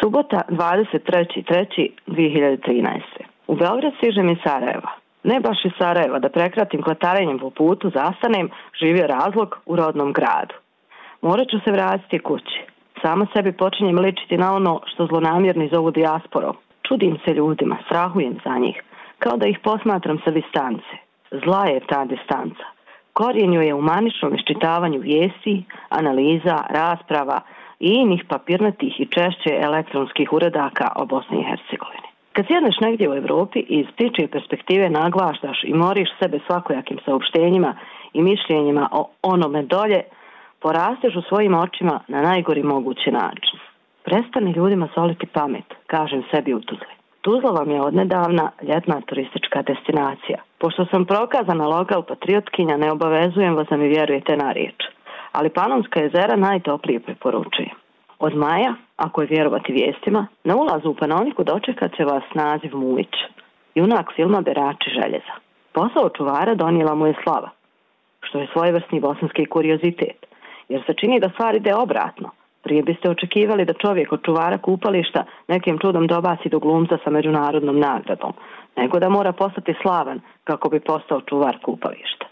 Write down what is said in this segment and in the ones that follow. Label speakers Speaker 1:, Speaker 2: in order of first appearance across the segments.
Speaker 1: Subota 23.3.2013. U Beograd stižem iz Sarajeva. Ne baš iz Sarajeva, da prekratim klatarenjem po putu, zastanem, živio razlog u rodnom gradu. Morat ću se vratiti kući. Sama sebi počinjem ličiti na ono što zlonamjerni zovu dijasporom. Čudim se ljudima, strahujem za njih, kao da ih posmatram sa distance. Zla je ta distanca. Korijen joj je u maničnom iščitavanju vijesti, analiza, rasprava i inih papirnatih i češće elektronskih uredaka o Bosni i Hercegovini. Kad sjedneš negdje u Evropi i iz ptičje perspektive naglaštaš i moriš sebe svakojakim saopštenjima i mišljenjima o onome dolje, porasteš u svojim očima na najgori mogući način. Prestani ljudima soliti pamet, kažem sebi u Tuzli. Tuzla vam je odnedavna ljetna turistička destinacija. Pošto sam prokazana lokal patriotkinja, ne obavezujem vas da mi vjerujete na riječ. Ali Panonska jezera najtoplije preporučujem. Od maja, ako je vjerovati vijestima, na ulazu u Panoniku dočekat će vas naziv Mujić, junak filma Berači željeza. Posao čuvara donijela mu je slava, što je svojevrsni bosanski kuriozitet, jer se čini da stvar ide obratno. Prije biste očekivali da čovjek od čuvara kupališta nekim čudom dobaci do glumca sa međunarodnom nagradom, nego da mora postati slavan kako bi postao čuvar kupališta.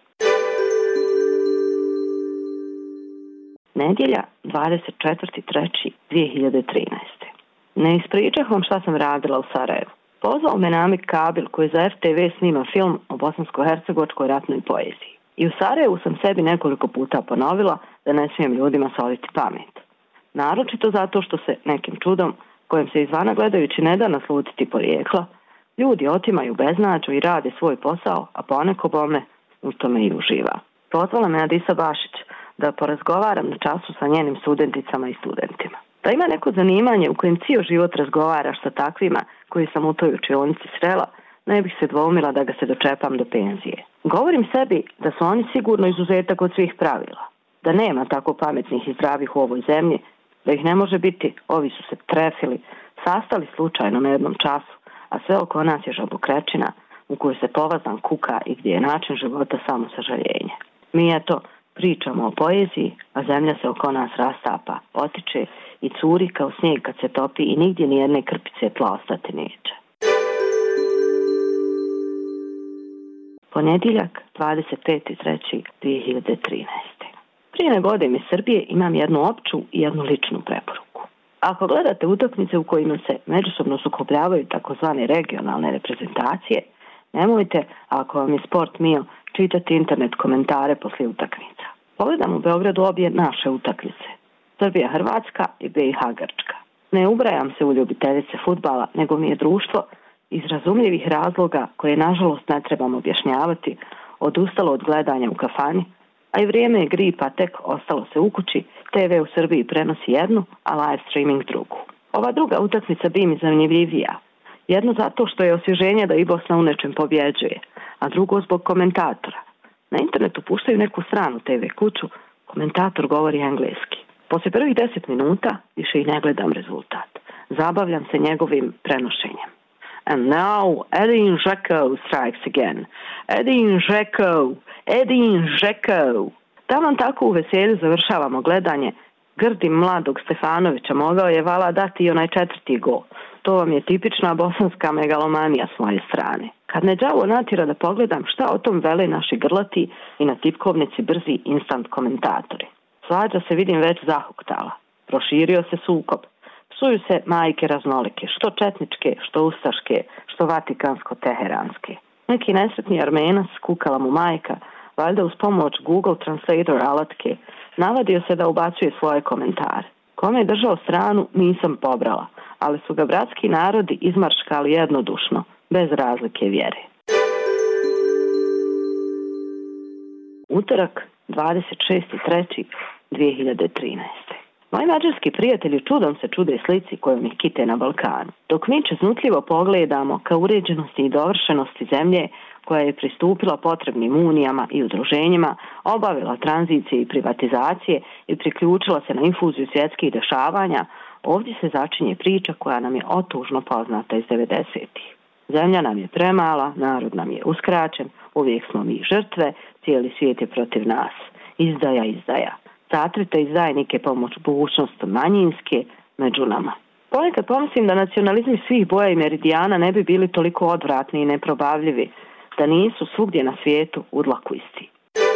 Speaker 1: Nedjelja 24.3.2013. Ne ispričah vam šta sam radila u Sarajevu. Pozvao me Namik Kabil koji za RTV snima film o bosansko-hercegovačkoj ratnoj poeziji. I u Sarajevu sam sebi nekoliko puta ponovila da ne smijem ljudima soliti pamet. Naročito zato što se nekim čudom, kojem se izvana gledajući ne da naslutiti porijekla, ljudi otimaju beznađu i rade svoj posao, a poneko bome u tome i uživa. Pozvala me Adisa Bašić da porazgovaram na času sa njenim studenticama i studentima. Da ima neko zanimanje u kojem cijel život razgovaraš sa takvima koji sam u toj učionici srela, ne bih se dvoumila da ga se dočepam do penzije. Govorim sebi da su oni sigurno izuzetak od svih pravila, da nema tako pametnih i zdravih u ovoj zemlji, da ih ne može biti, ovi su se trefili, sastali slučajno na jednom času, a sve oko nas je žabokrečina u kojoj se povazan kuka i gdje je način života samo sažaljenje. Mi eto pričamo o poeziji, a zemlja se oko nas rastapa, otiče i curi kao snijeg kad se topi i nigdje nijedne krpice tla ostati neće. Ponedjeljak 25.3.2013. Prije nego odem iz Srbije imam jednu opću i jednu ličnu preporuku. Ako gledate utakmice u kojima se međusobno sukobljavaju takozvane regionalne reprezentacije, nemojte, ako vam je sport mio, čitati internet komentare poslije utakmica. Pogledam u Beogradu obje naše utakmice, Srbija-Hrvatska i BiH-Grčka. Ne ubrajam se u ljubiteljice fudbala, nego mi je društvo iz razumljivih razloga koje nažalost ne trebam objašnjavati, odustalo od gledanja u kafani, a i vrijeme je gripa tek ostalo se u kući, TV u Srbiji prenosi jednu, a live streaming drugu. Ova druga utakmica bi mi zanimljivija. Jedno zato što je osvježenje da i Bosna u nečem pobjeđuje, a drugo zbog komentatora. Na internetu puštaju neku stranu TV kuću, komentator govori engleski. Poslije prvih 10 minuta više i ne gledam rezultat. Zabavljam se njegovim prenošenjem. And now Edin Žeko strikes again. Edin Žeko! Edin Žeko! Taman tako u veselju završavamo gledanje. Grdim mladog Stefanovića mogao je vala dati i onaj 4. gol. To vam je tipična bosanska megalomanija s moje strane. Kad me đavo natjera da pogledam šta o tom vele naši grlati i na tipkovnici brzi instant komentatori. Svađa se vidim već zahuktala. Proširio se sukob. Psuju se majke raznolike, što četničke, što ustaške, što vatikansko-teheranske. Neki nesretni Armenac, kukala mu majka, valjda uz pomoć Google Translator alatke, navadio se da ubacuje svoje komentare. Kome je držao stranu, nisam pobrala, ali su ga bratski narodi izmarškali jednodušno, bez razlike vjere. Utorak, 26.3.2013. Moji mađarski prijatelji čudom se čude slici kojom ih kite na Balkanu, dok mi čeznutljivo pogledamo ka uređenosti i dovršenosti zemlje koja je pristupila potrebnim unijama i udruženjima, obavila tranzicije i privatizacije i priključila se na infuziju svjetskih dešavanja, ovdje se začinje priča koja nam je otužno poznata iz 90-ih. Zemlja nam je premala, narod nam je uskraćen, uvijek smo mi žrtve, cijeli svijet je protiv nas. Izdaja, izdaja. Zatrite izdajnike pomoć budućnosti manjinske među nama. Ponekad pomislim da nacionalizmi svih boja i meridijana ne bi bili toliko odvratni i neprobavljivi da nisu svugdje na svijetu u dlaku isti.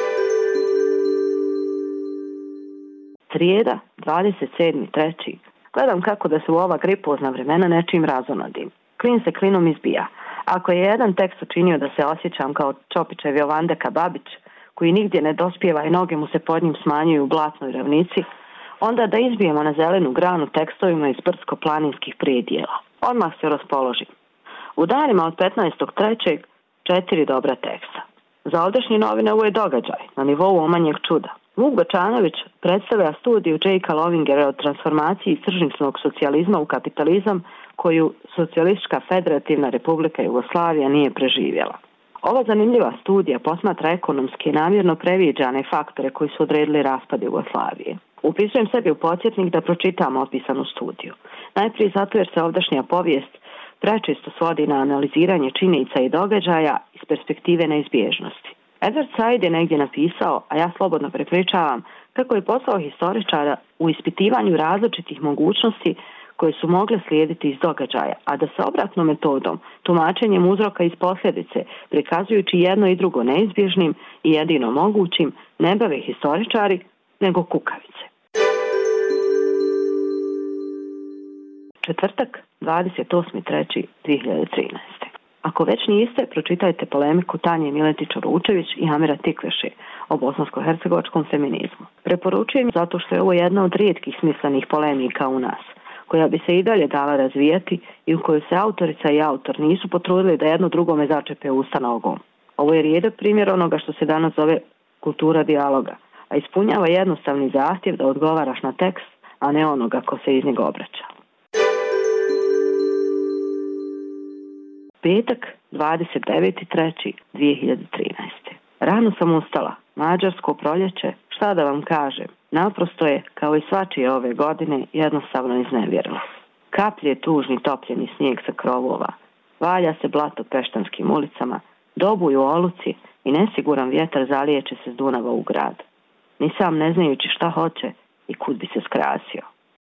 Speaker 1: Srijeda, 27.3. Gledam kako da se u ova gripozna vremena nečim razonodim. Klin se klinom izbija. Ako je jedan tekst učinio da se osjećam kao Čopićev Jovandeka Babić, koji nigdje ne dospijeva i noge mu se pod njim smanjuju u blatnoj ravnici, onda da izbijemo na zelenu granu tekstovima iz brdsko-planinskih predjela. Odmah se raspoložim. U danima od 15.3. 4 dobra teksta. Za ovdašnje novine ovo je događaj, na nivou omanjeg čuda. Vuk Bačanović predstavlja studiju J.K. Lovingera o transformaciji tržišnog socijalizma u kapitalizam koju Socijalistička federativna republika Jugoslavija nije preživjela. Ova zanimljiva studija posmatra ekonomski namjerno previđane faktore koji su odredili raspad Jugoslavije. Upisujem sebi u podsjetnik da pročitam opisanu studiju. Najprije zato jer se ovdašnja povijest prečesto svodi na analiziranje činjenica i događaja iz perspektive neizbježnosti. Edward Said je negdje napisao, a ja slobodno prepričavam, kako je posao historičara u ispitivanju različitih mogućnosti koje su mogle slijediti iz događaja, a da se obratnom metodom, tumačenjem uzroka iz posljedice, prikazujući jedno i drugo neizbježnim i jedino mogućim, ne bave historičari, nego kukavice. Četvrtak, 28.3.2013. Ako već niste, pročitajte polemiku Tanje Miletić-Oručević i Amira Tikveši o bosansko-hercegovačkom feminizmu. Preporučujem zato što je ovo jedna od rijetkih smislenih polemika u nas, koja bi se i dalje dala razvijati i u kojoj se autorica i autor nisu potrudili da jedno drugome začepe usta nogom. Ovo je rijedak primjer onoga što se danas zove kultura dijaloga, a ispunjava jednostavni zahtjev da odgovaraš na tekst, a ne onoga ko se iz njega obraća. Petak, 29.3.2013. Rano sam ustala, mađarsko proljeće, šta da vam kažem, naprosto je, kao i svačije ove godine, jednostavno iznevjerilo. Kaplje tužni topljeni snijeg sa krovova, valja se blato peštanskim ulicama, dobuju oluci i nesiguran vjetar zalijeće se s Dunava u grad. Ni sam ne znajući šta hoće i kud bi se skrasio.